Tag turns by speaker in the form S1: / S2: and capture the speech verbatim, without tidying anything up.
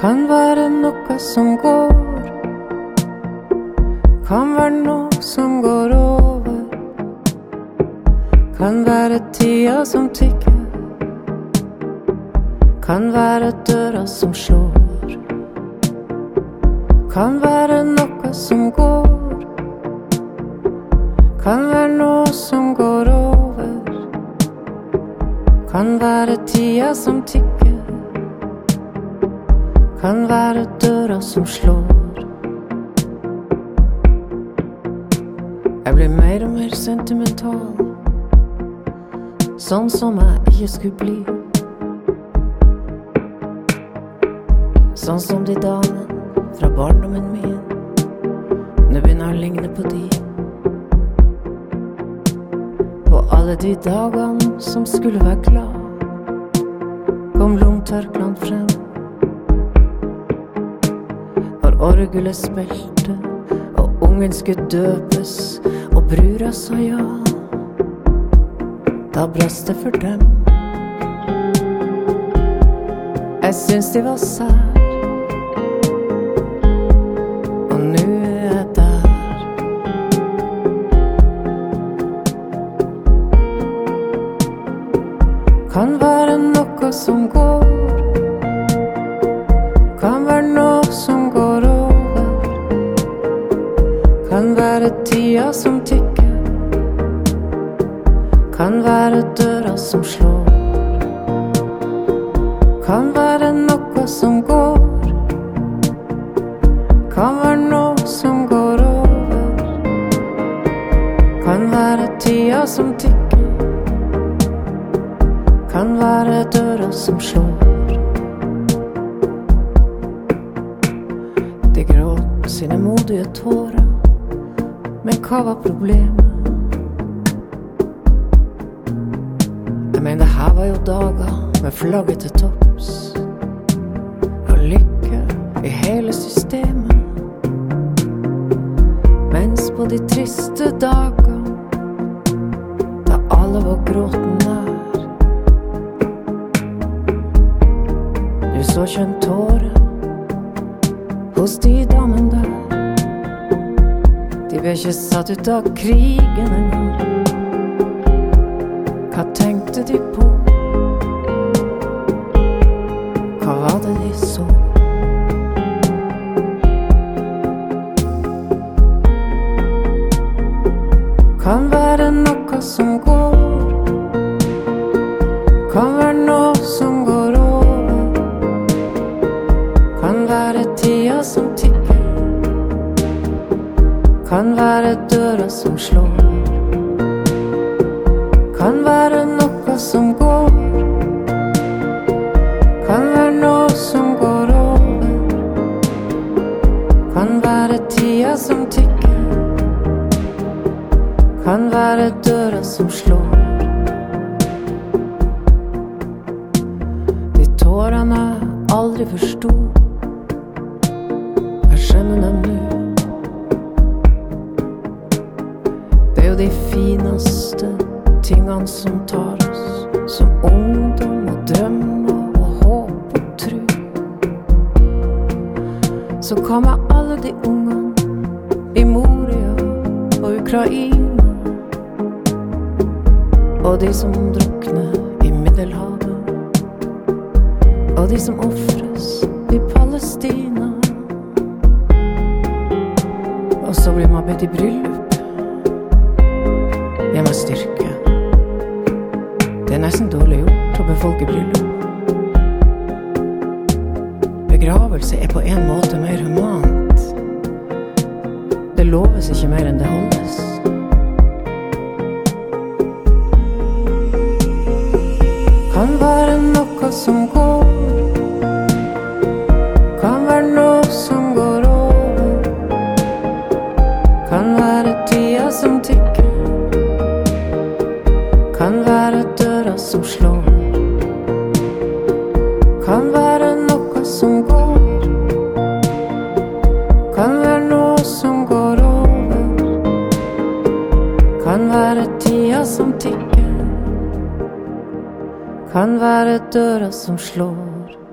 S1: Kan være noe som går, kan være noe som går over. Kan være tida som tikker, kan være døra som slår. Kan være noe som går, kan være noe som går over. Kan være tida som tikker, kan være døra som slår. Jeg blir mer og mer sentimental, sånn som jeg ikke skulle bli. Sånn som de damene fra barndommen min, nå begynner å ligne på de. På alle de dagene som skulle være glad, kom lomtørklene frem. Når orgelet spilte, og ungen skulle døpes, og brura sa ja, da brast det for dem. Jeg syns de var sær, og nå er jeg der. Kan være noe som går, kan være noe som går over. Kan være tida som tikker, kan være døra som slår. Kan være noe som går, kan være noe som går over. Kan være tida som tikker, kan være døra som slår. De gråt sine modige tårer, men hva var problemet? Jeg mener, det her var jo dager med flagget til topps, og lykke i hele systemet. Mens på de triste dager, da alle var gråten nær, du så ikke en tåre hos de damen der. De ble ikke satt ut av krigen en gang. Hva tenkte de på? Hva var det de så? Kan være noe som går, kan være noe som går over. Kan være tida som tikker, kan være døra som slår. Kan være noe som går, kan være noe som går over. Kan være tida som tikker, kan være døra som slår. De tårene jeg aldri forstod, jeg skjønner dem nå. Det er jo de fineste tingene som tar oss, som ungdom og drømmer og håp og tro. Så kommer alle de ungene i Moria og Ukraina, og de som drukner i Middelhavet, og de som offres i Palestina. Og så blir man bedt i bryllup. Jeg må styrke. Det er nesten dårlig gjort å befolke bryllup. Begravelse er på en måte mer humant. Det loves ikke mer enn det holdes. Kan være noe som går, kan være noe som går over. Kan være tida som tikker, kan være døra som slår. Kan være noe som går, kan være noe som går over. Kan være tida som tikker, kan være døra som slår.